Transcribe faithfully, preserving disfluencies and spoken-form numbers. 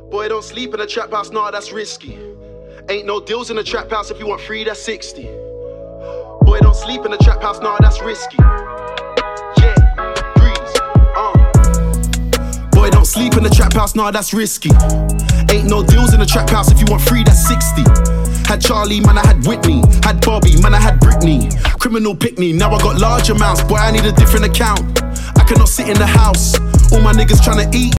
Boy, don't sleep in a trap house, nah, that's risky. Ain't no deals in a trap house, if you want free, that's sixty. Boy, don't sleep in a trap house, nah, that's risky. Yeah, breeze, uh. Boy, don't sleep in a trap house, nah, that's risky. Ain't no deals in a trap house, if you want free, that's sixty. Had Charlie, man, I had Whitney. Had Bobby, man, I had Britney. Criminal pickney, now I got large amounts. Boy, I need a different account. I cannot sit in the house. All my niggas tryna eat.